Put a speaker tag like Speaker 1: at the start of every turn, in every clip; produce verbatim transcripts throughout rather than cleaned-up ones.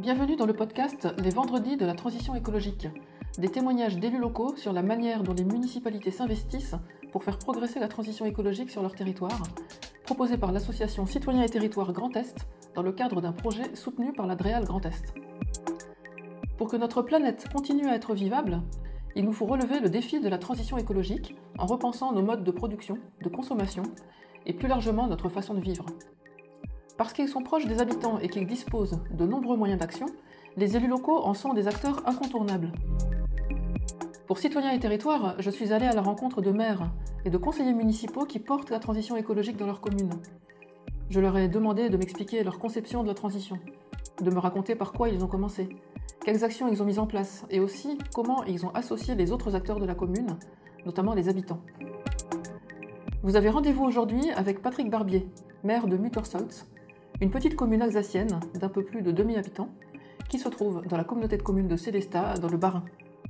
Speaker 1: Bienvenue dans le podcast Les Vendredis de la transition écologique. Des témoignages d'élus locaux sur la manière dont les municipalités s'investissent pour faire progresser la transition écologique sur leur territoire, proposé par l'association Citoyens et Territoires Grand Est dans le cadre d'un projet soutenu par la DREAL Grand Est. Pour que notre planète continue à être vivable, il nous faut relever le défi de la transition écologique en repensant nos modes de production, de consommation et plus largement notre façon de vivre. Parce qu'ils sont proches des habitants et qu'ils disposent de nombreux moyens d'action, les élus locaux en sont des acteurs incontournables. Pour Citoyens et Territoires, je suis allée à la rencontre de maires et de conseillers municipaux qui portent la transition écologique dans leur commune. Je leur ai demandé de m'expliquer leur conception de la transition, de me raconter par quoi ils ont commencé, quelles actions ils ont mises en place et aussi comment ils ont associé les autres acteurs de la commune, notamment les habitants. Vous avez rendez-vous aujourd'hui avec Patrick Barbier, maire de Muttersolz, une petite commune alsacienne d'un peu plus de deux mille habitants qui se trouve dans la communauté de communes de Sélestat, dans le Bas-Rhin.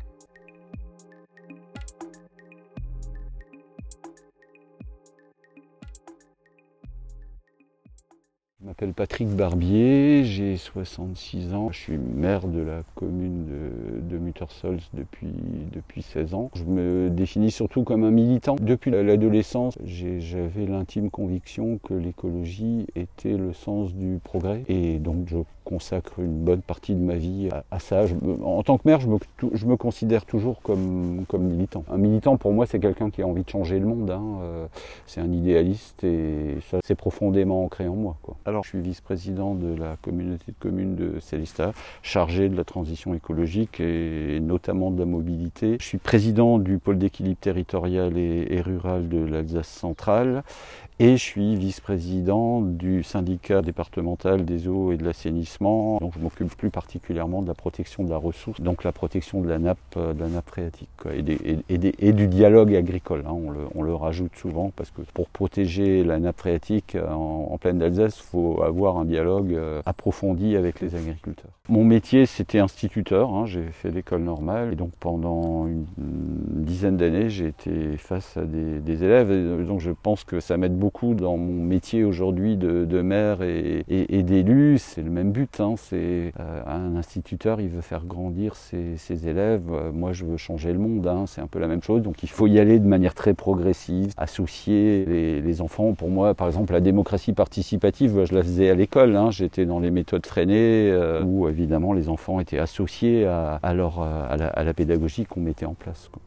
Speaker 2: Je m'appelle Patrick Barbier, j'ai soixante-six ans, je suis maire de la commune de, de Muttersolz depuis, depuis seize ans. Je me définis surtout comme un militant. Depuis l'adolescence, j'avais l'intime conviction que l'écologie était le sens du progrès et donc je consacre une bonne partie de ma vie à, à ça. Je, en tant que maire, je me, je me considère toujours comme, comme militant. Un militant pour moi c'est quelqu'un qui a envie de changer le monde, hein. Euh, c'est un idéaliste et ça c'est profondément ancré en moi, quoi. Alors, je suis vice-président de la communauté de communes de Sélestat, chargé de la transition écologique et notamment de la mobilité. Je suis président du pôle d'équilibre territorial et, et rural de l'Alsace centrale et je suis vice-président du syndicat départemental des eaux et de l'assainissement. Donc, je m'occupe plus particulièrement de la protection de la ressource, donc la protection de la nappe, de la nappe phréatique, quoi, et, des, et, et, des, et du dialogue agricole. Hein, on, le, on le rajoute souvent parce que pour protéger la nappe phréatique en, en plaine d'Alsace, il faut avoir un dialogue approfondi avec les agriculteurs. Mon métier, c'était instituteur, hein, j'ai fait l'école normale et donc pendant une, une dizaine d'années, j'ai été face à des, des élèves et donc je pense que ça m'aide beaucoup dans mon métier aujourd'hui de, de maire et, et, et d'élu. C'est le même but, hein, c'est euh, un instituteur, il veut faire grandir ses, ses élèves, euh, moi je veux changer le monde, hein, c'est un peu la même chose, donc il faut y aller de manière très progressive, associer les, les enfants. Pour moi, par exemple, la démocratie participative, je la faisais à l'école, hein, j'étais dans les méthodes freinées euh, où évidemment les enfants étaient associés à, à, leur, à, la, à la pédagogie qu'on mettait en place, quoi.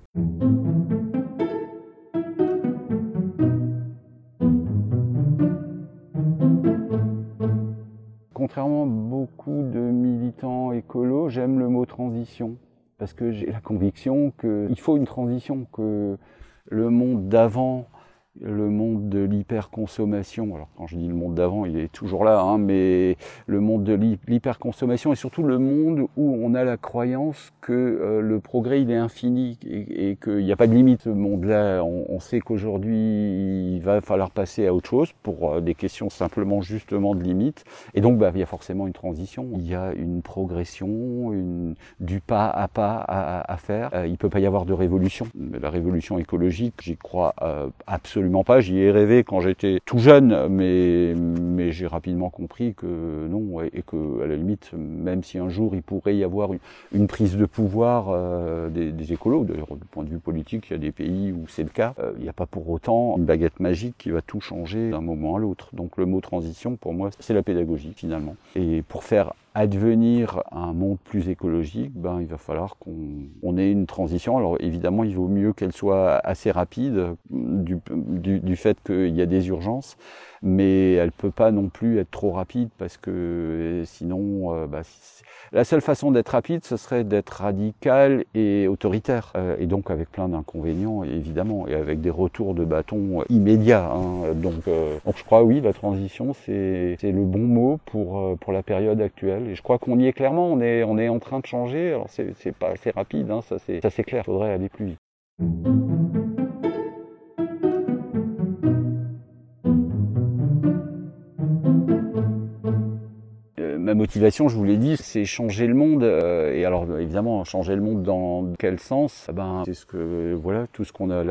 Speaker 2: Contrairement à beaucoup de militants écolos, j'aime le mot transition parce que j'ai la conviction qu'il faut une transition, que le monde d'avant, le monde de l'hyperconsommation, alors quand je dis le monde d'avant, il est toujours là, hein, mais le monde de l'hyperconsommation et surtout le monde où on a la croyance que euh, le progrès il est infini et, et qu'il n'y a pas de limite. Ce monde-là, on, on sait qu'aujourd'hui il va falloir passer à autre chose pour euh, des questions simplement justement de limites et donc bah, il y a forcément une transition, il y a une progression, une, du pas à pas à, à faire. Euh, il ne peut pas y avoir de révolution. La révolution écologique, j'y crois euh, absolument pas, j'y ai rêvé quand j'étais tout jeune, mais, mais j'ai rapidement compris que non, et que à la limite, même si un jour il pourrait y avoir une, une prise de pouvoir euh, des, des écolos, d'ailleurs du point de vue politique, il y a des pays où c'est le cas, euh, il n'y a pas pour autant une baguette magique qui va tout changer d'un moment à l'autre. Donc le mot transition, pour moi, c'est la pédagogie finalement. Et pour faire advenir un monde plus écologique, ben, il va falloir qu'on on ait une transition. Alors évidemment, il vaut mieux qu'elle soit assez rapide du, du, du fait qu'il y a des urgences, mais elle ne peut pas non plus être trop rapide parce que sinon, euh, bah, la seule façon d'être rapide, ce serait d'être radical et autoritaire. Euh, et donc avec plein d'inconvénients, évidemment, et avec des retours de bâton immédiats. Hein. Donc, euh, donc je crois, oui, la transition, c'est le bon mot pour, pour la période actuelle. Et je crois qu'on y est clairement, on est, on est en train de changer. Alors c'est pas assez rapide, hein, ça c'est clair, il faudrait aller plus vite. Ma motivation, je vous l'ai dit, c'est changer le monde. Euh, et alors, évidemment, changer le monde dans quel sens? Ben, c'est ce que, voilà, tout ce qu'on a là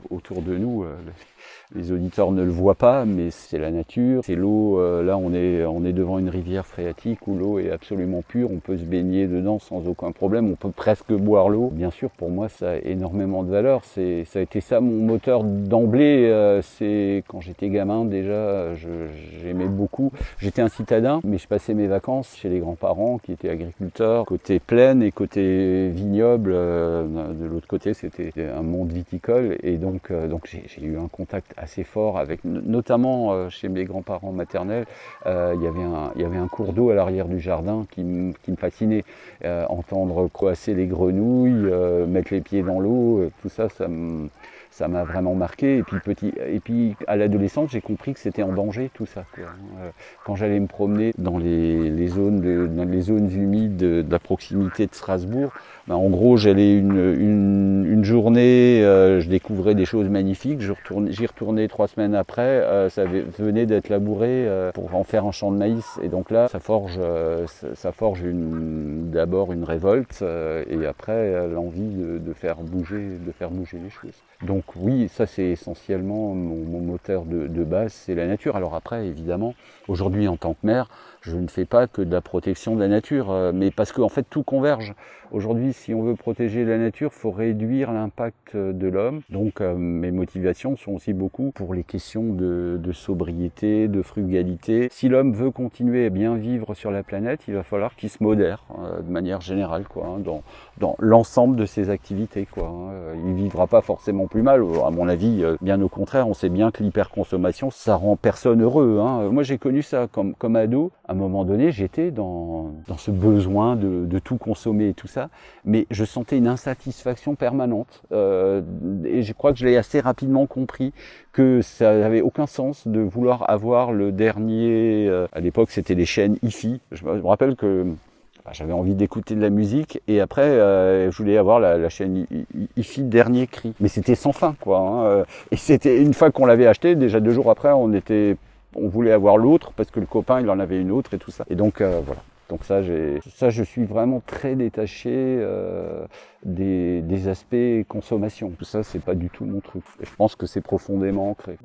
Speaker 2: autour de nous. Euh, les auditeurs ne le voient pas, mais c'est la nature. C'est l'eau, euh, là on est, on est devant une rivière phréatique où l'eau est absolument pure, on peut se baigner dedans sans aucun problème, on peut presque boire l'eau. Bien sûr, pour moi ça a énormément de valeur, c'est, ça a été ça mon moteur d'emblée, euh, c'est quand j'étais gamin déjà, je, j'aimais beaucoup. J'étais un citadin, mais je passais mes vacances chez les grands-parents qui étaient agriculteurs, côté plaine et côté vignoble, euh, de l'autre côté c'était un monde viticole, et donc, euh, donc j'ai, j'ai eu un contact assez fort avec, notamment euh, chez mes grands-parents maternels, euh, il y avait un, il y avait un cours d'eau à l'arrière du jardin qui, m, qui me fascinait. Euh, entendre croasser les grenouilles, euh, mettre les pieds dans l'eau, euh, tout ça, ça me... ça m'a vraiment marqué. Et puis, petit, et puis à l'adolescence, j'ai compris que c'était en danger tout ça, quoi. Quand j'allais me promener dans les, les, zones, de, dans les zones humides de, de la proximité de Strasbourg, ben en gros j'allais une, une, une journée, euh, je découvrais des choses magnifiques, je retournais, j'y retournais trois semaines après, euh, ça venait d'être labouré euh, pour en faire un champ de maïs. Et donc là, ça forge, euh, ça, ça forge une, d'abord une révolte euh, et après euh, l'envie de, de, faire bouger, de faire bouger les choses. Donc oui, ça c'est essentiellement mon, mon moteur de, de base, c'est la nature. Alors après, évidemment, aujourd'hui en tant que maire, je ne fais pas que de la protection de la nature, mais parce qu'en fait tout converge. Aujourd'hui, si on veut protéger la nature, il faut réduire l'impact de l'homme. Donc euh, mes motivations sont aussi beaucoup pour les questions de, de sobriété, de frugalité. Si l'homme veut continuer à bien vivre sur la planète, il va falloir qu'il se modère euh, de manière générale, quoi, hein, dans, dans l'ensemble de ses activités, quoi, hein. Il ne vivra pas forcément plus mal, à mon avis, bien au contraire. On sait bien que l'hyperconsommation, ça rend personne heureux, hein. Moi j'ai connu ça comme, comme ado. À un moment donné, j'étais dans, dans ce besoin de, de tout consommer et tout ça, mais je sentais une insatisfaction permanente. Euh, et je crois que je l'ai assez rapidement compris que ça n'avait aucun sens de vouloir avoir le dernier... Euh, à l'époque, c'était les chaînes hi-fi. Je me rappelle que j'avais envie d'écouter de la musique et après euh, je voulais avoir la, la chaîne hi-fi dernier cri. Mais c'était sans fin, quoi, hein. Et c'était une fois qu'on l'avait acheté, déjà deux jours après, on était, on voulait avoir l'autre parce que le copain il en avait une autre et tout ça. Et donc euh, voilà. Donc ça, j'ai, ça, je suis vraiment très détaché euh, des, des aspects consommation. Tout ça, c'est pas du tout mon truc. Et je pense que c'est profondément ancré.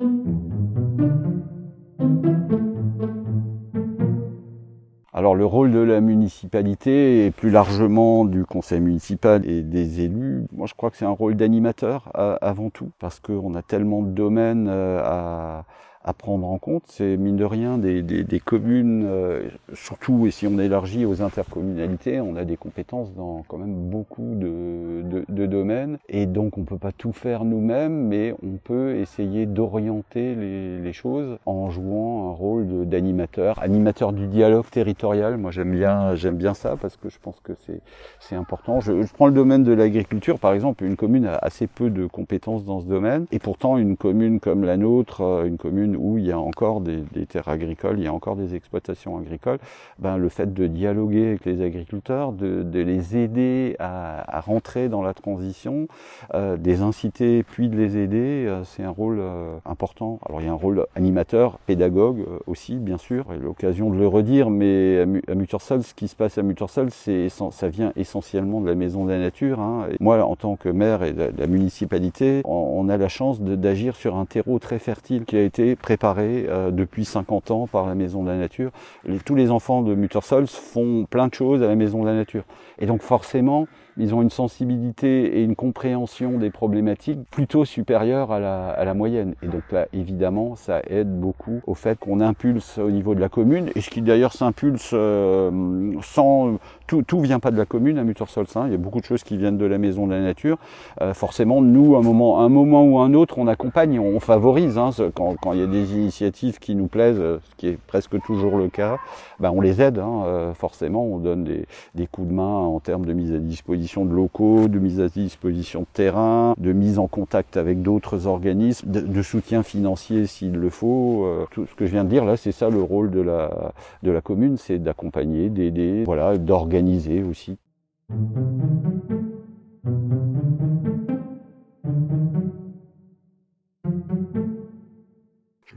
Speaker 2: Alors le rôle de la municipalité et plus largement du conseil municipal et des élus, moi je crois que c'est un rôle d'animateur avant tout, parce qu'on a tellement de domaines à, à prendre en compte. C'est mine de rien des, des, des communes, euh, surtout et si on élargit aux intercommunalités, on a des compétences dans quand même beaucoup de, de, de domaines, et donc on peut pas tout faire nous-mêmes, mais on peut essayer d'orienter les, les choses en jouant un rôle de, d'animateur, animateur du dialogue territorial. Moi j'aime bien, j'aime bien ça parce que je pense que c'est, c'est important. Je, je prends le domaine de l'agriculture par exemple. Une commune a assez peu de compétences dans ce domaine, et pourtant une commune comme la nôtre, une commune où il y a encore des, des terres agricoles, il y a encore des exploitations agricoles, ben, le fait de dialoguer avec les agriculteurs, de, de les aider à, à rentrer dans la transition, euh, de les inciter puis de les aider, euh, c'est un rôle euh, important. Alors il y a un rôle animateur, pédagogue euh, aussi, bien sûr, j'ai l'occasion de le redire, mais à, à Muttersol, ce qui se passe à Muttersol, c'est, ça vient essentiellement de la Maison de la Nature, hein. Et moi, en tant que maire et de la, de la municipalité, on, on a la chance de, d'agir sur un terreau très fertile qui a été préparé euh, depuis cinquante ans par la Maison de la Nature. Les, tous les enfants de Muttersol font plein de choses à la Maison de la Nature. Et donc forcément, ils ont une sensibilité et une compréhension des problématiques plutôt supérieure à la, à la moyenne. Et donc là, évidemment, ça aide beaucoup au fait qu'on impulse au niveau de la commune, et ce qui d'ailleurs s'impulse euh, sans... Tout, tout vient pas de la commune à Muttersol, hein. Il y a beaucoup de choses qui viennent de la Maison de la Nature. Euh, forcément, nous, à un moment, un moment ou un autre, on accompagne, on favorise, hein, quand, quand il y a des initiatives qui nous plaisent, ce qui est presque toujours le cas, ben on les aide, hein, euh, forcément, on donne des, des coups de main en termes de mise à disposition de locaux, de mise à disposition de terrain, de mise en contact avec d'autres organismes, de, de soutien financier s'il le faut. Euh, tout ce que je viens de dire là, c'est ça le rôle de la, de la commune, c'est d'accompagner, d'aider, voilà, d'organiser aussi. Je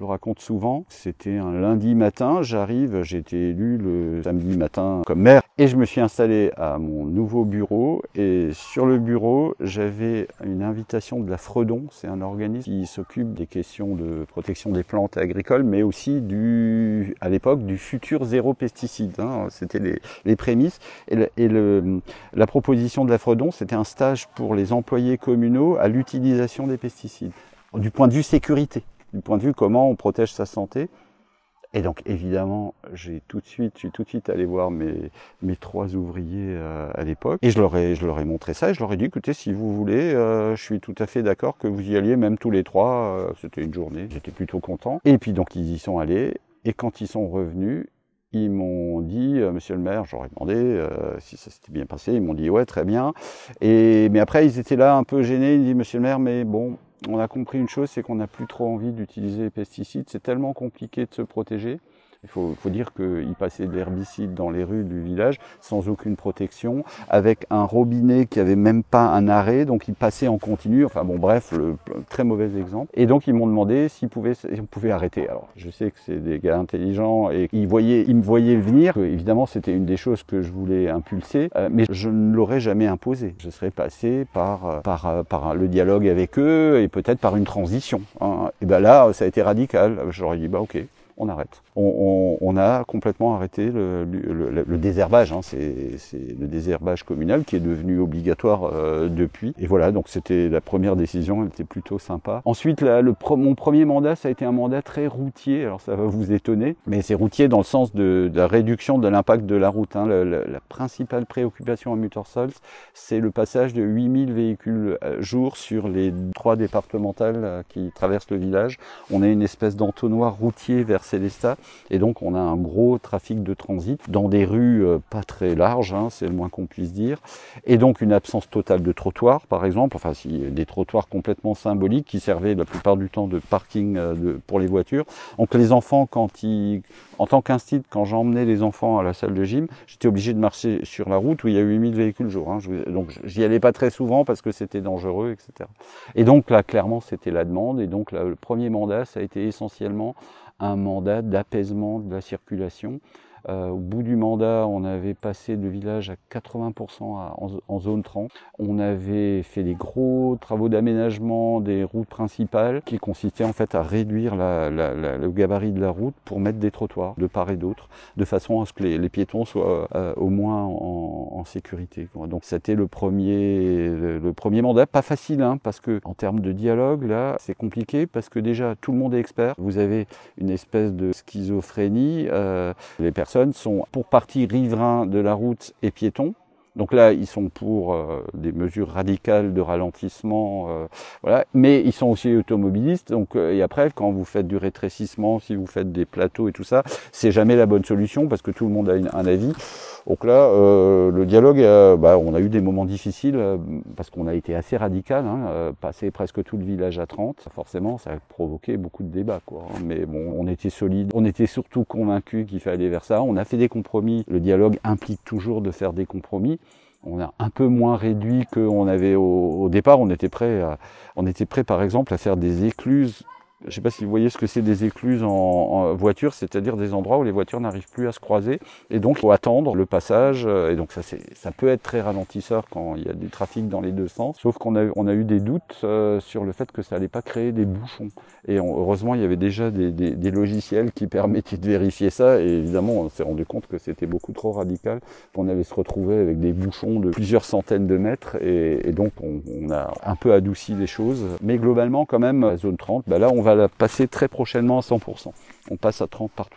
Speaker 2: le raconte souvent. C'était un lundi matin, j'arrive, j'ai été élu le samedi matin comme maire et je me suis installé à mon nouveau bureau et sur le bureau, j'avais une invitation de la Fredon, c'est un organisme qui s'occupe des questions de protection des plantes agricoles, mais aussi du, à l'époque, du futur zéro pesticide. Hein. C'était les, les prémices et, le, et le, la proposition de la Fredon, c'était un stage pour les employés communaux à l'utilisation des pesticides, du point de vue sécurité, du point de vue comment on protège sa santé. Et donc évidemment, j'ai tout de suite, je suis tout de suite allé voir mes, mes trois ouvriers euh, à l'époque et je leur ai, je leur ai montré ça et je leur ai dit, écoutez, si vous voulez, euh, je suis tout à fait d'accord que vous y alliez, même tous les trois. Euh, C'était une journée, j'étais plutôt content. Et puis donc ils y sont allés et quand ils sont revenus, ils m'ont dit, euh, monsieur le maire, j'aurais demandé euh, si ça s'était bien passé. Ils m'ont dit, ouais, très bien. Et mais après, ils étaient là un peu gênés. Ils m'ont dit, monsieur le maire, mais bon. On a compris une chose, c'est qu'on n'a plus trop envie d'utiliser les pesticides. C'est tellement compliqué de se protéger. Il faut, faut dire qu'ils passaient de l'herbicide dans les rues du village sans aucune protection, avec un robinet qui avait même pas un arrêt, donc ils passaient en continu. Enfin bon, bref, le, le très mauvais exemple. Et donc ils m'ont demandé s'ils pouvaient, si on pouvait arrêter. Alors je sais que c'est des gars intelligents et ils voyaient, ils me voyaient venir. Évidemment, c'était une des choses que je voulais impulser, euh, mais je ne l'aurais jamais imposé. Je serais passé par, par, par le dialogue avec eux et peut-être par une transition. Hein. Et ben là, ça a été radical. J'aurais dit bah ok. On arrête. On, on, on a complètement arrêté le, le, le, le désherbage. Hein. C'est le désherbage communal qui est devenu obligatoire euh, depuis. Et voilà, donc c'était la première décision, elle était plutôt sympa. Ensuite, là, le, mon premier mandat, ça a été un mandat très routier. Alors ça va vous étonner, mais c'est routier dans le sens de, de la réduction de l'impact de la route. Hein. La, la, la principale préoccupation à Muttersholtz, c'est le passage de huit mille véhicules jour sur les trois départementales qui traversent le village. On a une espèce d'entonnoir routier vers Célestat et donc on a un gros trafic de transit dans des rues euh, pas très larges, hein, c'est le moins qu'on puisse dire, et donc une absence totale de trottoirs par exemple, enfin si, des trottoirs complètement symboliques qui servaient la plupart du temps de parking euh, de, pour les voitures. Donc les enfants, quand ils, en tant qu'institut, quand j'emmenais les enfants à la salle de gym, j'étais obligé de marcher sur la route où il y a huit mille véhicules jour, hein, je, donc j'y allais pas très souvent parce que c'était dangereux, et cetera. Et donc là clairement c'était la demande, et donc là, le premier mandat ça a été essentiellement un mandat d'apaisement de la circulation. Euh, au bout du mandat, on avait passé le village à quatre-vingts pour cent à, en, en zone trente. On avait fait des gros travaux d'aménagement des routes principales qui consistaient en fait à réduire la, la, la, le gabarit de la route pour mettre des trottoirs de part et d'autre, de façon à ce que les, les piétons soient euh, au moins en, en sécurité. Donc c'était le premier, le, le premier mandat, pas facile, hein, parce que en termes de dialogue, là, c'est compliqué parce que déjà tout le monde est expert. Vous avez une espèce de schizophrénie. Euh, les personnes sont pour partie riverains de la route et piétons. Donc là, ils sont pour euh, des mesures radicales de ralentissement, euh, voilà. Mais ils sont aussi automobilistes. Donc euh, et après, quand vous faites du rétrécissement, si vous faites des plateaux et tout ça, c'est jamais la bonne solution parce que tout le monde a une, un avis. Donc là, euh, le dialogue, euh, bah, on a eu des moments difficiles euh, parce qu'on a été assez radical, hein, euh, passer presque tout le village à trente. Forcément, ça a provoqué beaucoup de débats, quoi. Hein. Mais bon, on était solide. On était surtout convaincus qu'il fallait aller vers ça. On a fait des compromis. Le dialogue implique toujours de faire des compromis. On a un peu moins réduit qu'on avait au, au départ. On était prêt, à, on était prêt, par exemple, à faire des écluses. Je ne sais pas si vous voyez ce que c'est des écluses en, en voiture, c'est-à-dire des endroits où les voitures n'arrivent plus à se croiser. Et donc, il faut attendre le passage. Et donc, ça, ça peut être très ralentisseur quand il y a du trafic dans les deux sens. Sauf qu'on a, on a eu des doutes euh, sur le fait que ça n'allait pas créer des bouchons. Et on, heureusement, il y avait déjà des, des, des logiciels qui permettaient de vérifier ça. Et évidemment, on s'est rendu compte que c'était beaucoup trop radical, qu'on allait se retrouver avec des bouchons de plusieurs centaines de mètres. Et, et donc, on, on a un peu adouci les choses. Mais globalement, quand même, la zone trente, bah là, on va la passer très prochainement à cent pour cent. On passe à trente partout.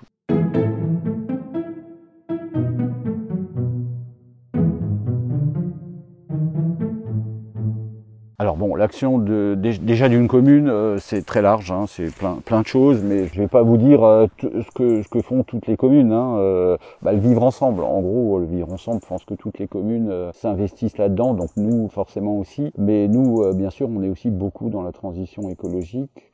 Speaker 2: Alors bon, l'action de, déjà d'une commune, euh, c'est très large, hein, c'est plein, plein de choses, mais je vais pas vous dire euh, ce, que, ce que font toutes les communes. Hein, euh, bah, le vivre ensemble, en gros, le vivre ensemble, je pense que toutes les communes euh, s'investissent là-dedans, donc nous forcément aussi. Mais nous, euh, bien sûr, on est aussi beaucoup dans la transition écologique.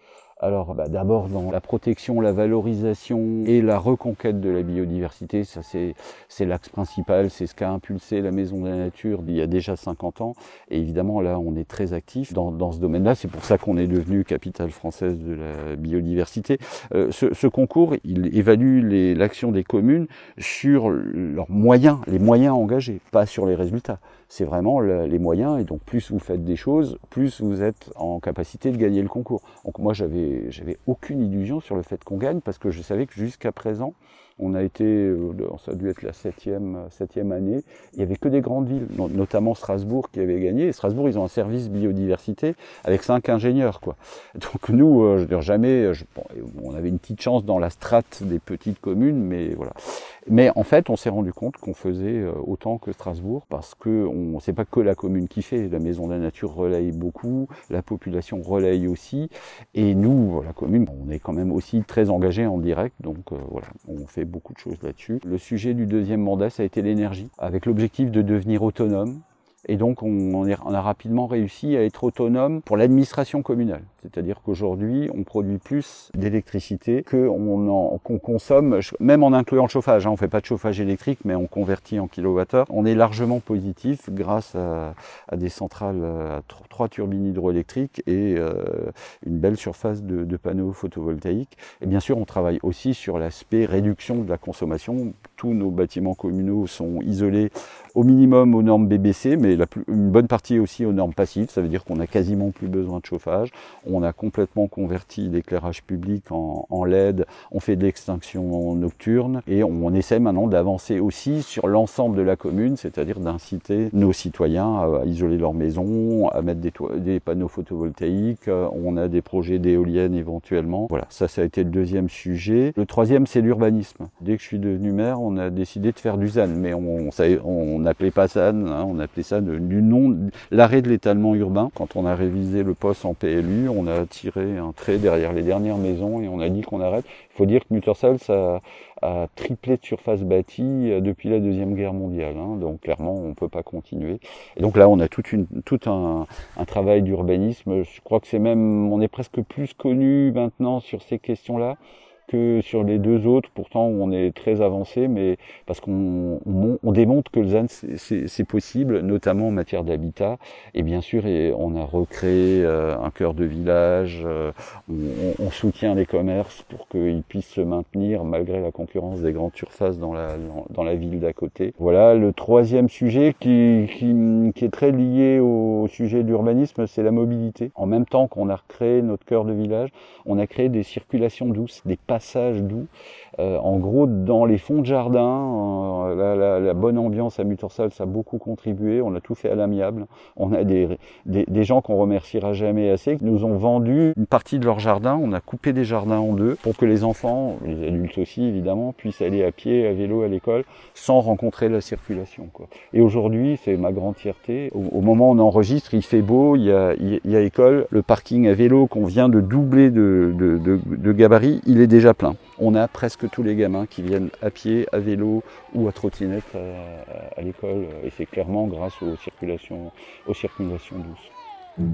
Speaker 2: Alors bah, d'abord dans la protection, la valorisation et la reconquête de la biodiversité, ça c'est c'est l'axe principal, c'est ce qu'a impulsé la Maison de la Nature il y a déjà cinquante ans. Et évidemment là on est très actif dans, dans ce domaine-là, c'est pour ça qu'on est devenu capitale française de la biodiversité. Euh, ce, ce concours, il évalue l'action des communes sur leurs moyens, les moyens engagés, pas sur les résultats. C'est vraiment le, les moyens, et donc plus vous faites des choses, plus vous êtes en capacité de gagner le concours. Donc moi j'avais j'avais aucune illusion sur le fait qu'on gagne, parce que je savais que jusqu'à présent, on a été, ça a dû être la septième, septième année, il n'y avait que des grandes villes, notamment Strasbourg qui avait gagné. Et Strasbourg, ils ont un service biodiversité avec cinq ingénieurs, quoi. Donc nous, je veux dire, jamais, je, bon, on avait une petite chance dans la strate des petites communes, mais voilà. Mais en fait, on s'est rendu compte qu'on faisait autant que Strasbourg, parce que on, c'est pas que la commune qui fait. La Maison de la Nature relaye beaucoup, la population relaye aussi, et nous, la commune, on est quand même aussi très engagés en direct, donc euh, voilà, on fait beaucoup de choses là-dessus. Le sujet du deuxième mandat, ça a été l'énergie, avec l'objectif de devenir autonome. Et donc on, on a rapidement réussi à être autonome pour l'administration communale. C'est-à-dire qu'aujourd'hui, on produit plus d'électricité qu'on qu'on consomme, même en incluant le chauffage. Hein. On ne fait pas de chauffage électrique, mais on convertit en kilowattheure. On est largement positif grâce à, à des centrales, à trois turbines hydroélectriques et euh, une belle surface de, de panneaux photovoltaïques. Et bien sûr, on travaille aussi sur l'aspect réduction de la consommation. Tous nos bâtiments communaux sont isolés au minimum aux normes B B C, mais la plus, une bonne partie aussi aux normes passives. Ça veut dire qu'on n'a quasiment plus besoin de chauffage. On a complètement converti l'éclairage public en, en L E D, on fait de l'extinction nocturne et on, on essaie maintenant d'avancer aussi sur l'ensemble de la commune, c'est-à-dire d'inciter nos citoyens à, à isoler leur maison, à mettre des, des panneaux photovoltaïques. On a des projets d'éoliennes éventuellement. Voilà, ça, ça a été le deuxième sujet. Le troisième, c'est l'urbanisme. Dès que je suis devenu maire, on a décidé de faire du Z A N, mais on, on, on n'appelait pas ça Z A N, hein, on appelait ça de, du nom, l'arrêt de l'étalement urbain. Quand on a révisé le poste en P L U, on a tiré un trait derrière les dernières maisons et on a dit qu'on arrête. Il faut dire que Muttersholtz a, a triplé de surface bâtie depuis la Deuxième Guerre mondiale. Hein, donc clairement, on ne peut pas continuer. Et donc là, on a toute une, tout un, un travail d'urbanisme. Je crois que c'est même, on est presque plus connu maintenant sur ces questions-là que sur les deux autres. Pourtant on est très avancé, mais parce qu'on on, on démontre que le Z A N c'est possible, notamment en matière d'habitat. Et bien sûr, et on a recréé euh, un cœur de village, euh, on, on soutient les commerces pour qu'ils puissent se maintenir malgré la concurrence des grandes surfaces dans la, dans, dans la ville d'à côté. Voilà, le troisième sujet qui, qui, qui est très lié au sujet d'urbanisme, c'est la mobilité. En même temps qu'on a recréé notre cœur de village, on a créé des circulations douces, des passage doux. Euh, en gros, dans les fonds de jardin, euh, la, la, la bonne ambiance à Muttersholtz a beaucoup contribué. On a tout fait à l'amiable. On a des, des, des gens qu'on remerciera jamais assez, qui nous ont vendu une partie de leur jardin. On a coupé des jardins en deux pour que les enfants, les adultes aussi évidemment, puissent aller à pied, à vélo à l'école sans rencontrer la circulation, quoi. Et aujourd'hui, c'est ma grande fierté. Au, au moment où on enregistre, il fait beau, il y a, il y a école. Le parking à vélo qu'on vient de doubler de, de, de, de gabarit, il est déjà plein. On a presque tous les gamins qui viennent à pied, à vélo ou à trottinette à, à, à l'école, et c'est clairement grâce aux circulations, aux circulations douces.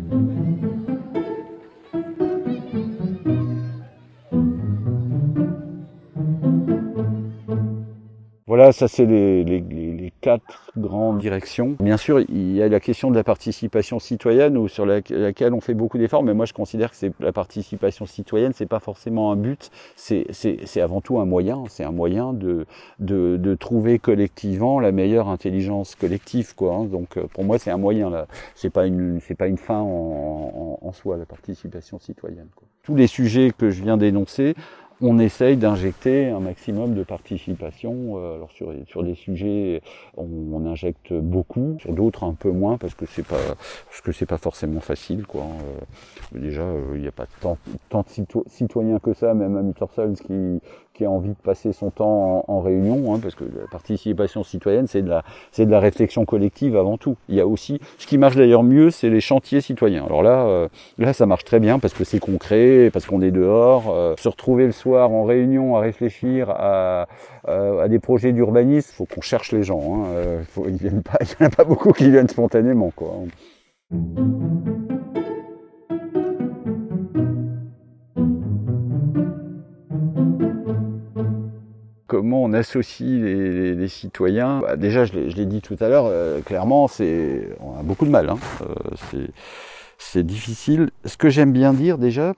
Speaker 2: Voilà, ça c'est les, les, les quatre grandes directions. Bien sûr, il y a la question de la participation citoyenne, ou sur la, laquelle on fait beaucoup d'efforts, mais moi je considère que c'est la participation citoyenne, c'est pas forcément un but, c'est avant tout un moyen, c'est un moyen de, de, de trouver collectivement la meilleure intelligence collective, quoi. Hein. Donc pour moi c'est un moyen, là. C'est pas une, c'est pas une fin en, en, en soi, la participation citoyenne, quoi. Tous les sujets que je viens d'énoncer, on essaye d'injecter un maximum de participation. Alors sur, sur des sujets, on, on injecte beaucoup, sur d'autres un peu moins, parce que c'est pas parce que c'est pas forcément facile, quoi. Euh, déjà, il n'y a pas tant, tant de citoyens que ça, même à Muttersholtz, qui qui a envie de passer son temps en, en réunion, hein, parce que la participation citoyenne, c'est de la c'est de la réflexion collective avant tout. Il y a aussi, ce qui marche d'ailleurs mieux, c'est les chantiers citoyens. Alors là, euh, là, ça marche très bien parce que c'est concret, parce qu'on est dehors, euh, se retrouver le soir en réunion à réfléchir à, à, à des projets d'urbanisme, faut qu'on cherche les gens. Hein. Euh, faut, ils viennent pas, il n'y en a pas beaucoup qui viennent spontanément, quoi. comment on associe les, les, les citoyens. Bah, déjà, je l'ai dit tout à l'heure, euh, clairement, c'est, on a beaucoup de mal. Hein. Euh, c'est, c'est difficile. Ce que j'aime bien dire déjà,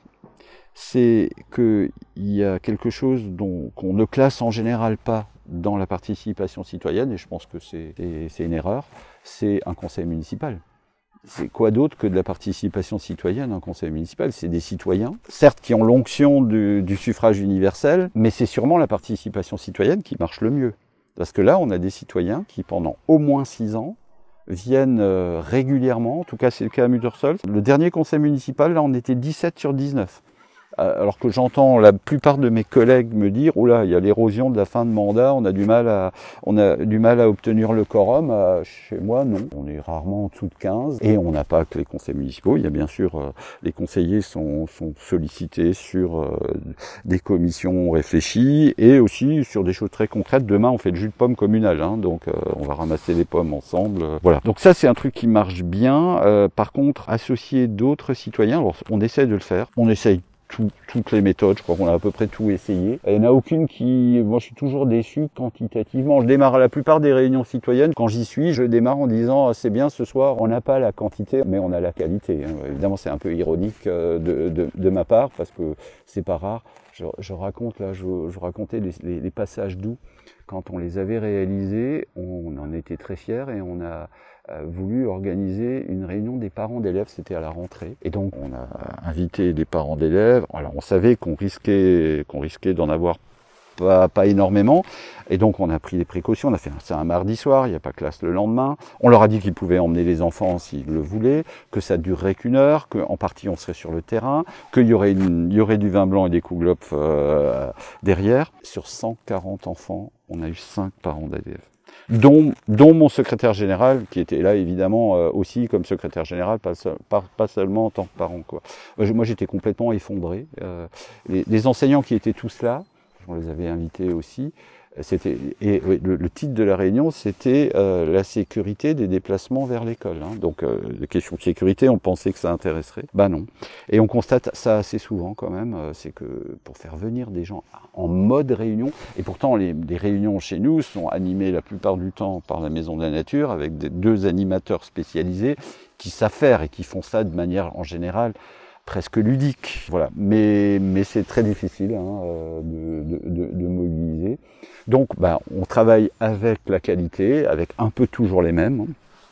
Speaker 2: c'est qu'il y a quelque chose dont, qu'on ne classe en général pas dans la participation citoyenne, et je pense que c'est, c'est, c'est une erreur, c'est un conseil municipal. C'est quoi d'autre que de la participation citoyenne, un conseil municipal? C'est des citoyens, certes qui ont l'onction du, du suffrage universel, mais c'est sûrement la participation citoyenne qui marche le mieux. Parce que là, on a des citoyens qui, pendant au moins six ans, viennent euh, régulièrement, en tout cas c'est le cas à Muttersholtz. Le dernier conseil municipal, là, on était dix-sept sur dix-neuf. Alors que j'entends la plupart de mes collègues me dire « Oh là, il y a l'érosion de la fin de mandat, on a du mal à, on a du mal à obtenir le quorum. » Chez moi, non. On est rarement en dessous de quinze. Et on n'a pas que les conseils municipaux. Il y a bien sûr, euh, les conseillers sont, sont sollicités sur euh, des commissions réfléchies et aussi sur des choses très concrètes. Demain, on fait le jus de pomme communal. Hein, donc, euh, on va ramasser les pommes ensemble. Euh, voilà. Donc ça, c'est un truc qui marche bien. Euh, par contre, associer d'autres citoyens, alors on essaie de le faire. On essaye Tout, toutes les méthodes, je crois qu'on a à peu près tout essayé. Il n'y en a aucune qui... Moi, je suis toujours déçu quantitativement. Je démarre à la plupart des réunions citoyennes. Quand j'y suis, je démarre en disant ah, « C'est bien, ce soir, on n'a pas la quantité, mais on a la qualité. » Évidemment, c'est un peu ironique de, de, de ma part, parce que c'est pas rare. Je, je raconte, là, je, je racontais les, les, les passages doux. Quand on les avait réalisés, on en était très fiers et on a voulu organiser une réunion des parents d'élèves, c'était à la rentrée. Et donc on a invité les parents d'élèves. Alors on savait qu'on risquait, qu'on risquait d'en avoir pas, pas énormément. Et donc on a pris des précautions. On a fait ça un mardi soir, il n'y a pas classe le lendemain. On leur a dit qu'ils pouvaient emmener les enfants s'ils le voulaient, que ça durerait qu'une heure, qu'en partie on serait sur le terrain, qu'il y aurait, une, il y aurait du vin blanc et des Kouglops euh, derrière. Sur cent quarante enfants, on a eu cinq parents d'élèves. Dont, dont mon secrétaire général, qui était là évidemment euh, aussi comme secrétaire général, pas, seul, pas, pas seulement en tant que parent, quoi. Moi j'étais complètement effondré. Euh, les, les enseignants qui étaient tous là, on les avait invités aussi, c'était, et oui, le, le titre de la réunion, c'était euh, la sécurité des déplacements vers l'école. Hein. Donc, euh, les questions de sécurité, on pensait que ça intéresserait. Bah non. Et on constate ça assez souvent quand même, euh, c'est que pour faire venir des gens en mode réunion, et pourtant les, les réunions chez nous sont animées la plupart du temps par la Maison de la Nature, avec des, deux animateurs spécialisés qui savent faire et qui font ça de manière en général presque ludique, voilà. Mais, mais c'est très difficile hein, de, de, de, de mobiliser. Donc, bah, on travaille avec la qualité, avec un peu toujours les mêmes,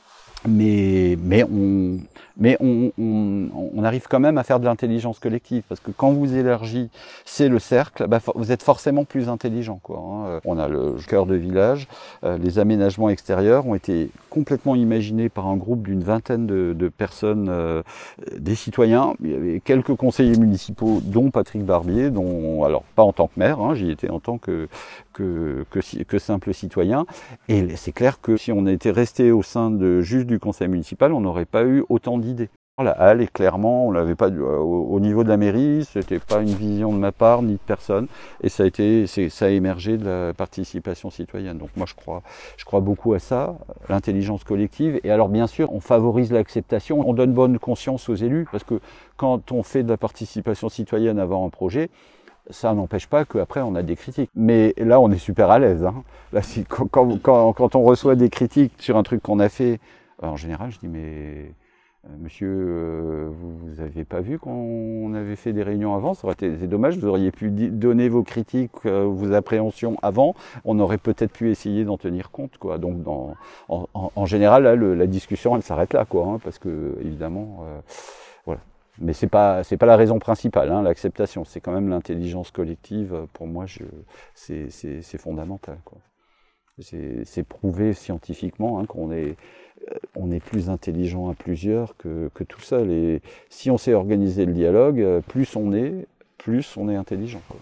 Speaker 2: mais, mais, on, mais on, on, on arrive quand même à faire de l'intelligence collective, parce que quand vous élargissez c'est le cercle, bah, vous êtes forcément plus intelligent, quoi, hein. On a le cœur de village, euh, les aménagements extérieurs ont été complètement imaginés par un groupe d'une vingtaine de, de personnes, euh, des citoyens. Il y avait quelques conseillers municipaux, dont Patrick Barbier, dont, alors pas en tant que maire, hein, j'y étais en tant que, que, que, que simple citoyen. Et c'est clair que si on était resté au sein de juste du conseil municipal, on n'aurait pas eu autant d'idées. La halle est clairement, on l'avait pas au, au niveau de la mairie, c'était pas une vision de ma part ni de personne, et ça a été, c'est, ça a émergé de la participation citoyenne. Donc moi je crois, je crois beaucoup à ça, l'intelligence collective. Et alors bien sûr, on favorise l'acceptation, on donne bonne conscience aux élus, parce que quand on fait de la participation citoyenne avant un projet, ça n'empêche pas qu'après on a des critiques. Mais là on est super à l'aise. Hein. Là, si, quand, quand, quand on reçoit des critiques sur un truc qu'on a fait, en général je dis mais monsieur, euh, vous n'avez pas vu qu'on avait fait des réunions avant, ça aurait été c'est dommage, vous auriez pu donner vos critiques, euh, vos appréhensions avant, on aurait peut-être pu essayer d'en tenir compte, quoi. Donc dans, en, en, en général, là, le, la discussion elle s'arrête là, quoi, hein, parce que évidemment, euh, voilà. Mais c'est pas c'est pas la raison principale, hein, l'acceptation, c'est quand même l'intelligence collective. Pour moi, je, c'est, c'est, c'est fondamental, quoi. C'est, c'est prouvé scientifiquement hein, qu'on est on est plus intelligent à plusieurs que, que tout seul. Et si on sait organiser le dialogue, plus on est, plus on est intelligent, quoi.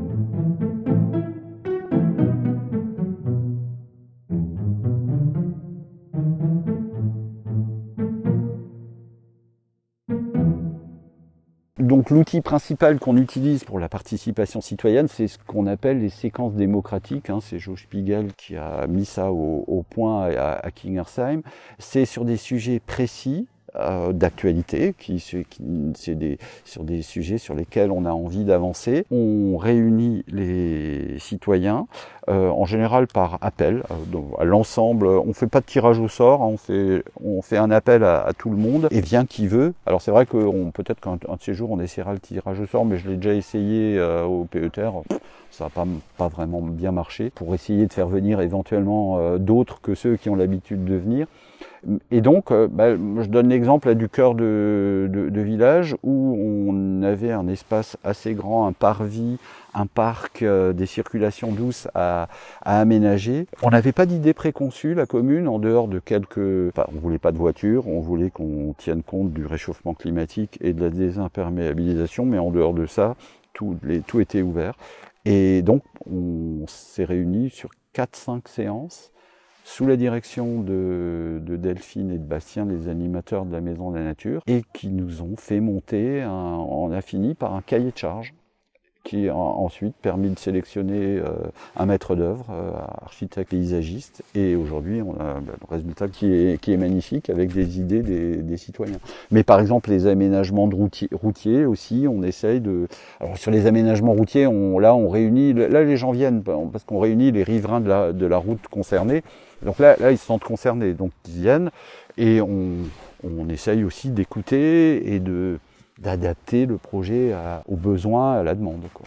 Speaker 2: Donc l'outil principal qu'on utilise pour la participation citoyenne, c'est ce qu'on appelle les séquences démocratiques. Hein, c'est Joe Spiegel qui a mis ça au, au point à, à Kingersheim. C'est sur des sujets précis, euh, d'actualité, qui, qui c'est des, sur des sujets sur lesquels on a envie d'avancer. On réunit les citoyens, euh, en général par appel, euh, donc à l'ensemble. On ne fait pas de tirage au sort, hein, on, fait, on fait un appel à, à tout le monde, et vient qui veut. Alors c'est vrai que peut-être qu'un de ces jours on essaiera le tirage au sort, mais je l'ai déjà essayé euh, au P E T R. Ça n'a pas, pas vraiment bien marché, pour essayer de faire venir éventuellement euh, d'autres que ceux qui ont l'habitude de venir. Et donc, euh, bah, je donne l'exemple du cœur de, de, de village où on avait un espace assez grand, un parvis, un parc, euh, des circulations douces à, à aménager. On n'avait pas d'idée préconçue, la commune, en dehors de quelques... Enfin, on ne voulait pas de voitures, on voulait qu'on tienne compte du réchauffement climatique et de la désimperméabilisation, mais en dehors de ça, tout, les, tout était ouvert. Et donc, on s'est réunis sur quatre cinq séances, sous la direction de, de Delphine et de Bastien, les animateurs de la Maison de la Nature, et qui nous ont fait monter, un, on a fini par un cahier de charges, qui a ensuite permis de sélectionner euh, un maître d'œuvre, euh, architecte paysagiste, et aujourd'hui on a ben, le résultat qui est, qui est magnifique avec des idées des, des citoyens. Mais par exemple les aménagements de routiers, routiers aussi, on essaye de... Alors sur les aménagements routiers, on, là on réunit, là les gens viennent parce qu'on réunit les riverains de la, de la route concernée, donc là, là ils se sentent concernés, donc ils viennent, et on, on essaye aussi d'écouter et de... d'adapter le projet à, aux besoins, à la demande, quoi.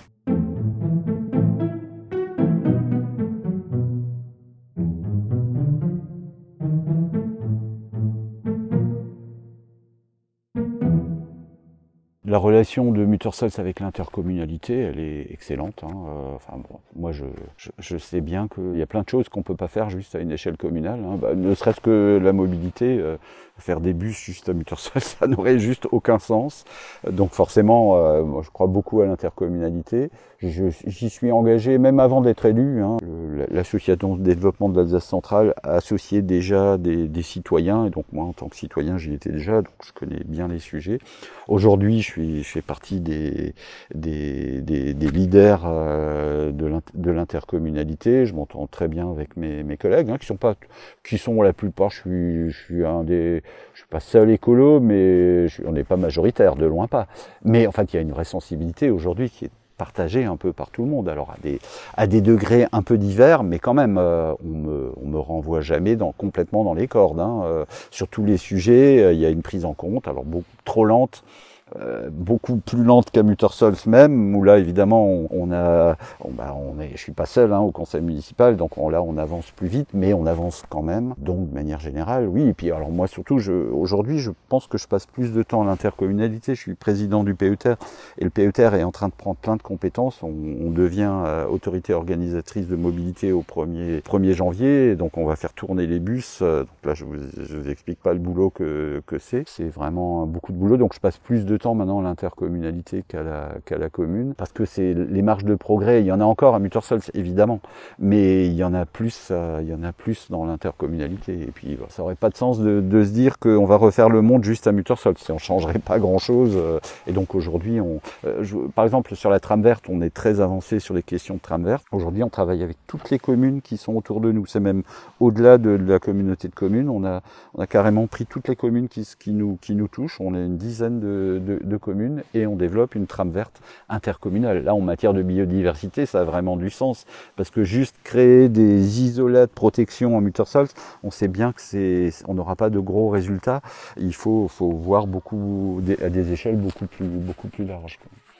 Speaker 2: La relation de Muttersholtz avec l'intercommunalité, elle est excellente. Hein. Euh, enfin, bon, moi, je, je, je sais bien qu'il y a plein de choses qu'on ne peut pas faire juste à une échelle communale. Hein. Bah, ne serait-ce que la mobilité, euh, faire des bus juste à Muttersholtz, ça n'aurait juste aucun sens. Donc forcément, euh, moi, je crois beaucoup à l'intercommunalité. J'y suis engagé même avant d'être élu. Hein. L'association de développement de l'Alsace centrale a associé déjà des, des citoyens, et donc moi, en tant que citoyen, j'y étais déjà, donc je connais bien les sujets. Aujourd'hui, je suis, je fais partie des, des, des, des leaders euh, de l'intercommunalité. Je m'entends très bien avec mes, mes collègues, hein, qui sont pas, qui sont la plupart. Je suis, je suis un des, je suis pas seul écolo, mais je, on n'est pas majoritaire, de loin pas. Mais en fait, il y a une vraie sensibilité aujourd'hui qui est partagé un peu par tout le monde, alors à des, à des degrés un peu divers, mais quand même, euh, on me, on me renvoie jamais dans, complètement dans les cordes. Hein. Euh, sur tous les sujets, euh, il y a une prise en compte, alors beaucoup trop lente, Euh, beaucoup plus lente qu'à Muttersholtz même, où là évidemment on, on a, on, bah, on est, je suis pas seul hein, au conseil municipal, donc on, là on avance plus vite, mais on avance quand même. Donc de manière générale, oui. Et puis alors moi surtout, je, aujourd'hui, je pense que je passe plus de temps à l'intercommunalité. Je suis président du P E T R et le P E T R est en train de prendre plein de compétences. On, on devient euh, autorité organisatrice de mobilité au premier janvier, et donc on va faire tourner les bus. Euh, donc là je vous, je vous explique pas le boulot que, que c'est. C'est vraiment beaucoup de boulot, donc je passe plus de temps maintenant à l'intercommunalité qu'à la, qu'à la commune, parce que c'est les marges de progrès, il y en a encore à Muttersholtz évidemment, mais il y en a plus, euh, il y en a plus dans l'intercommunalité. Et puis bah, ça aurait pas de sens de, de se dire qu'on va refaire le monde juste à Muttersholtz, on changerait pas grand chose. Euh, et donc aujourd'hui, on, euh, je, par exemple sur la trame verte, on est très avancé sur les questions de trame verte. Aujourd'hui, on travaille avec toutes les communes qui sont autour de nous. C'est même au-delà de, de la communauté de communes. On a, on a carrément pris toutes les communes qui, qui nous, qui nous touchent. On a une dizaine de, de De, de communes et on développe une trame verte intercommunale. Là, en matière de biodiversité, ça a vraiment du sens, parce que juste créer des isolats de protection en Muttersholtz, on sait bien que c'est, on n'aura pas de gros résultats. Il faut, faut voir beaucoup à des échelles beaucoup plus, beaucoup plus larges.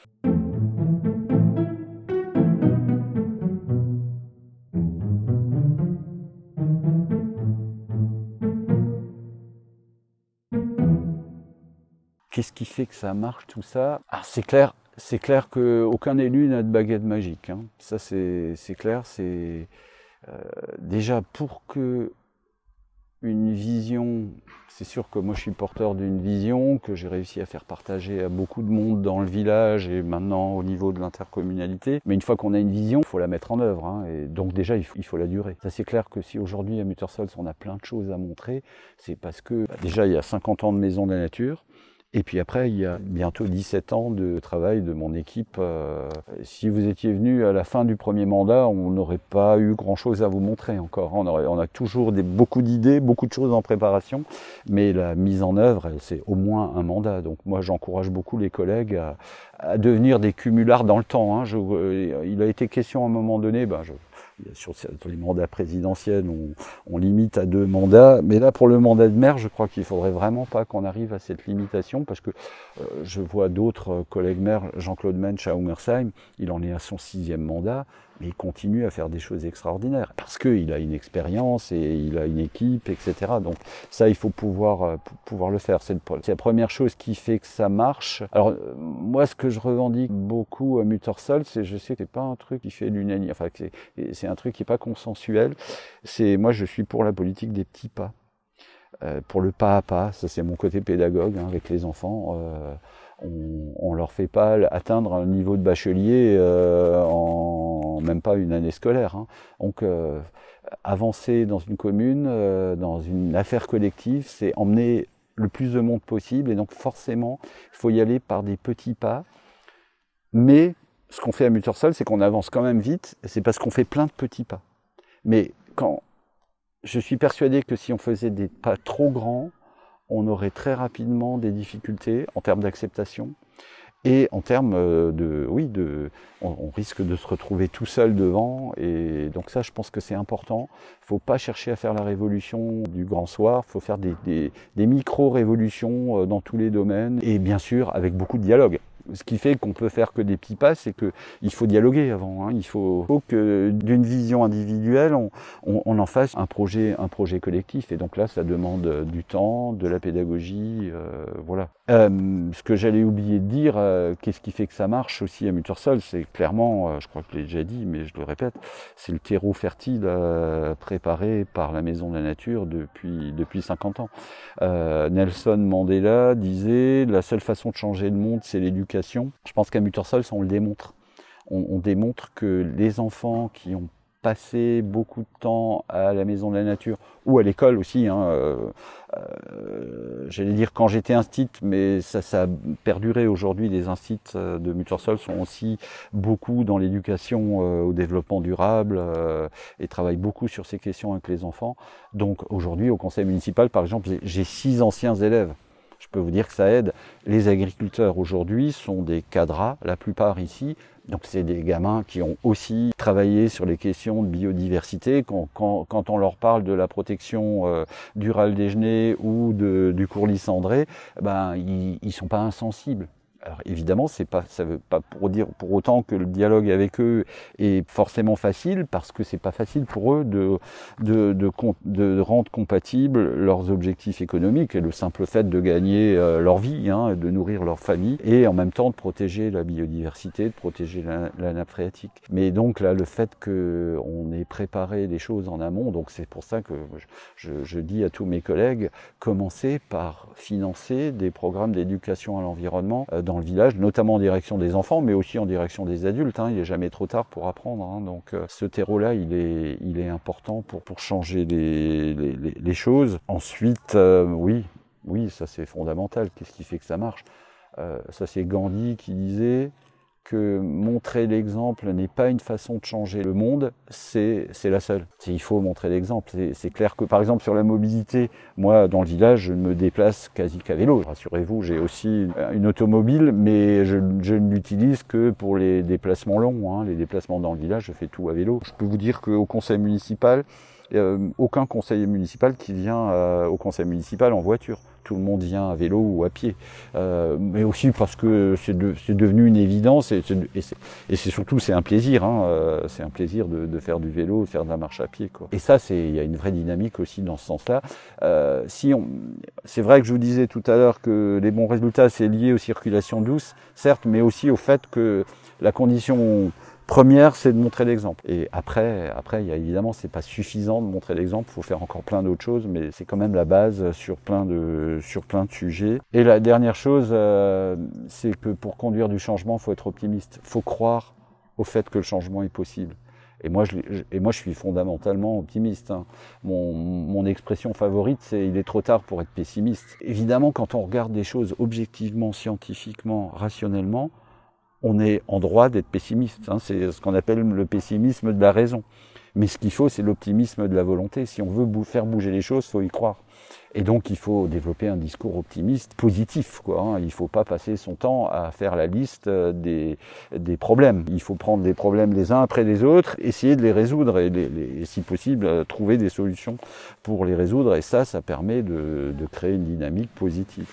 Speaker 2: Qu'est-ce qui fait que ça marche tout ça? Alors c'est clair, c'est clair qu'aucun élu n'a de baguette magique. Hein. Ça c'est clair. C'est euh, déjà pour que une vision. C'est sûr que moi je suis porteur d'une vision que j'ai réussi à faire partager à beaucoup de monde dans le village et maintenant au niveau de l'intercommunalité. Mais une fois qu'on a une vision, il faut la mettre en œuvre. Hein, et donc déjà il faut, il faut la durer. Ça c'est clair que si aujourd'hui à Muttersholtz on a plein de choses à montrer, c'est parce que bah, déjà il y a cinquante ans de Maison de la Nature. Et puis après, il y a bientôt dix-sept ans de travail de mon équipe. Euh, si vous étiez venu à la fin du premier mandat, on n'aurait pas eu grand-chose à vous montrer encore. On, aurait, on a toujours des, beaucoup d'idées, beaucoup de choses en préparation, mais la mise en œuvre, c'est au moins un mandat. Donc moi, j'encourage beaucoup les collègues à, à devenir des cumulards dans le temps. Hein. Je, euh, il a été question à un moment donné, ben je, sur les mandats présidentiels, on, on limite à deux mandats, mais là pour le mandat de maire, je crois qu'il ne faudrait vraiment pas qu'on arrive à cette limitation, parce que euh, je vois d'autres collègues maires, Jean-Claude Mensch à Ungersheim, il en est à son sixième mandat, mais il continue à faire des choses extraordinaires, parce qu'il a une expérience et il a une équipe, et cetera. Donc ça, il faut pouvoir, euh, pouvoir le faire. C'est la première chose qui fait que ça marche. Alors euh, moi, ce que je revendique beaucoup à Muttersol, c'est, je sais que c'est pas un truc qui fait l'unanimité, enfin c'est un truc qui n'est pas consensuel. C'est, moi, je suis pour la politique des petits pas, euh, pour le pas à pas. Ça, c'est mon côté pédagogue hein, avec les enfants. Euh, on ne leur fait pas atteindre un niveau de bachelier euh, en même pas une année scolaire. Hein. Donc, euh, avancer dans une commune, euh, dans une affaire collective, c'est emmener le plus de monde possible. Et donc, forcément, il faut y aller par des petits pas. Mais ce qu'on fait à Muttersol, c'est qu'on avance quand même vite. C'est parce qu'on fait plein de petits pas. Mais quand je suis persuadé que si on faisait des pas trop grands, on aurait très rapidement des difficultés en termes d'acceptation et en termes de, oui, de, on, on risque de se retrouver tout seul devant. Et donc ça, je pense que c'est important. Il ne faut pas chercher à faire la révolution du grand soir. Il faut faire des, des, des micro-révolutions dans tous les domaines et bien sûr avec beaucoup de dialogue. Ce qui fait qu'on peut faire que des petits pas, c'est qu'il faut dialoguer avant. Hein. Il faut, faut que d'une vision individuelle, on, on, on en fasse un projet, un projet collectif. Et donc là, ça demande du temps, de la pédagogie, euh, voilà. Euh, ce que j'allais oublier de dire, euh, qu'est-ce qui fait que ça marche aussi à Muttersol, c'est clairement, euh, je crois que je l'ai déjà dit, mais je le répète, c'est le terreau fertile euh, préparé par la Maison de la Nature depuis, depuis cinquante ans. Euh, Nelson Mandela disait, la seule façon de changer le monde, c'est l'éducation. Je pense qu'à Muttersol, on le démontre. On, on démontre que les enfants qui ont passé beaucoup de temps à la Maison de la Nature ou à l'école aussi, hein, euh, euh, j'allais dire quand j'étais instit, mais ça, ça a perduré aujourd'hui. Les instits de Muttersol sont aussi beaucoup dans l'éducation euh, au développement durable euh, et travaillent beaucoup sur ces questions avec les enfants. Donc aujourd'hui au conseil municipal, par exemple, j'ai six anciens élèves. Je peux vous dire que ça aide. Les agriculteurs aujourd'hui sont des cadras, la plupart ici. Donc c'est des gamins qui ont aussi travaillé sur les questions de biodiversité. Quand, quand, quand on leur parle de la protection euh, du râle des genêts ou de, du courlis cendré, ben, ils ne sont pas insensibles. Alors évidemment, c'est pas, ça veut pas pour dire pour autant que le dialogue avec eux est forcément facile, parce que c'est pas facile pour eux de, de, de, de rendre compatibles leurs objectifs économiques et le simple fait de gagner euh, leur vie, hein, de nourrir leur famille, et en même temps de protéger la biodiversité, de protéger la, la nappe phréatique. Mais donc là, le fait qu'on ait préparé les choses en amont, donc c'est pour ça que je, je, je dis à tous mes collègues, commencez par financer des programmes d'éducation à l'environnement euh, dans le village, notamment en direction des enfants, mais aussi en direction des adultes. Hein. Il n'est jamais trop tard pour apprendre. Hein. Donc euh, ce terreau-là, il est, il est important pour, pour changer les, les, les choses. Ensuite, euh, oui, oui, ça c'est fondamental. Qu'est-ce qui fait que ça marche? euh, Ça c'est Gandhi qui disait que montrer l'exemple n'est pas une façon de changer le monde, c'est la seule. Il faut montrer l'exemple. C'est clair que par exemple sur la mobilité, moi dans le village, je ne me déplace quasi qu'à vélo. Rassurez-vous, j'ai aussi une automobile, mais je, je ne l'utilise que pour les déplacements longs. Hein. Les déplacements dans le village, je fais tout à vélo. Je peux vous dire qu'au conseil municipal, Euh, aucun conseiller municipal qui vient euh, au conseil municipal en voiture. Tout le monde vient à vélo ou à pied. Euh, mais aussi parce que c'est de, devenu une évidence et c'est surtout c'est un plaisir. Hein, euh, c'est un plaisir de, de faire du vélo, de faire de la marche à pied, quoi. Et ça, il y a une vraie dynamique aussi dans ce sens-là. Euh, si on, c'est vrai que je vous disais tout à l'heure que les bons résultats, c'est lié aux circulations douces, certes, mais aussi au fait que la condition première, c'est de montrer l'exemple. Et après, après, il y a évidemment, c'est pas suffisant de montrer l'exemple. Il faut faire encore plein d'autres choses, mais c'est quand même la base sur plein de sur plein de sujets. Et la dernière chose, euh, c'est que pour conduire du changement, il faut être optimiste. Il faut croire au fait que le changement est possible. Et moi, je, et moi, je suis fondamentalement optimiste. Hein. Mon, mon expression favorite, c'est « il est trop tard pour être pessimiste ». Évidemment, quand on regarde des choses objectivement, scientifiquement, rationnellement, on est en droit d'être pessimiste. Hein. C'est ce qu'on appelle le pessimisme de la raison. Mais ce qu'il faut, c'est l'optimisme de la volonté. Si on veut bou- faire bouger les choses, il faut y croire. Et donc, il faut développer un discours optimiste, positif, quoi. Hein. Il ne faut pas passer son temps à faire la liste des, des problèmes. Il faut prendre les problèmes les uns après les autres, essayer de les résoudre et, les, les, et si possible, trouver des solutions pour les résoudre. Et ça, ça permet de, de créer une dynamique positive.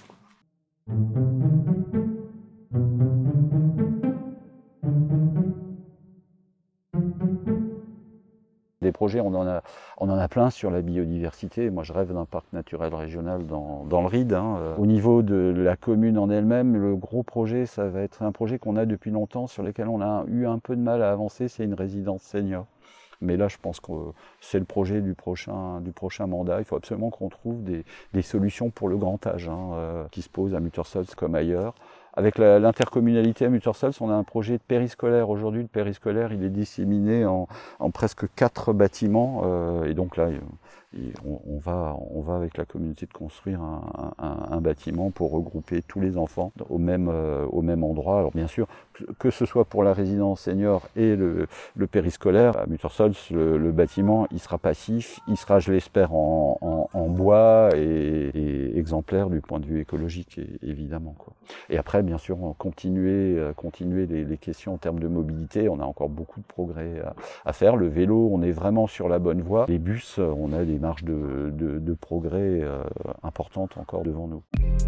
Speaker 2: Des projets, on en a, on en a plein sur la biodiversité. Moi, je rêve d'un parc naturel régional dans, dans le Ride. Hein. Au niveau de la commune en elle-même, le gros projet, ça va être un projet qu'on a depuis longtemps, sur lequel on a eu un peu de mal à avancer, c'est une résidence senior. Mais là, je pense que c'est le projet du prochain, du prochain mandat. Il faut absolument qu'on trouve des, des solutions pour le grand âge, hein, euh, qui se pose à Muttersholtz comme ailleurs. Avec la, l'intercommunalité à Muttersholtz, on a un projet de périscolaire. Aujourd'hui, le périscolaire, il est disséminé en, en presque quatre bâtiments. Euh, et donc là, on, on, va, on va avec la communauté de construire un, un, un bâtiment pour regrouper tous les enfants au même, euh, au même endroit. Alors bien sûr, que ce soit pour la résidence senior et le, le périscolaire, à Muttersholtz, le, le bâtiment, il sera passif, il sera, je l'espère, en, en, en bois et, et exemplaire du point de vue écologique, évidemment, quoi. Et après, bien sûr, continuer, continuer les, les questions en termes de mobilité. On a encore beaucoup de progrès à, à faire. Le vélo, on est vraiment sur la bonne voie. Les bus, on a des marges de, de, de progrès euh, importantes encore devant nous.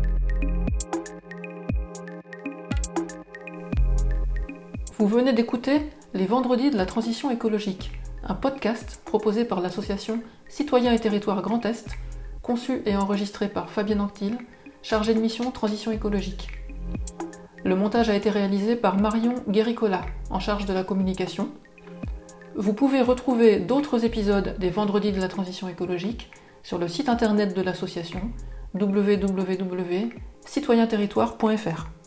Speaker 1: Vous venez d'écouter Les Vendredis de la Transition écologique, un podcast proposé par l'association Citoyens et Territoires Grand Est, conçu et enregistré par Fabienne Anctil, chargée de mission Transition écologique. Le montage a été réalisé par Marion Guéricola, en charge de la communication. Vous pouvez retrouver d'autres épisodes des Vendredis de la Transition écologique sur le site internet de l'association w w w point citoyen territoire point f r.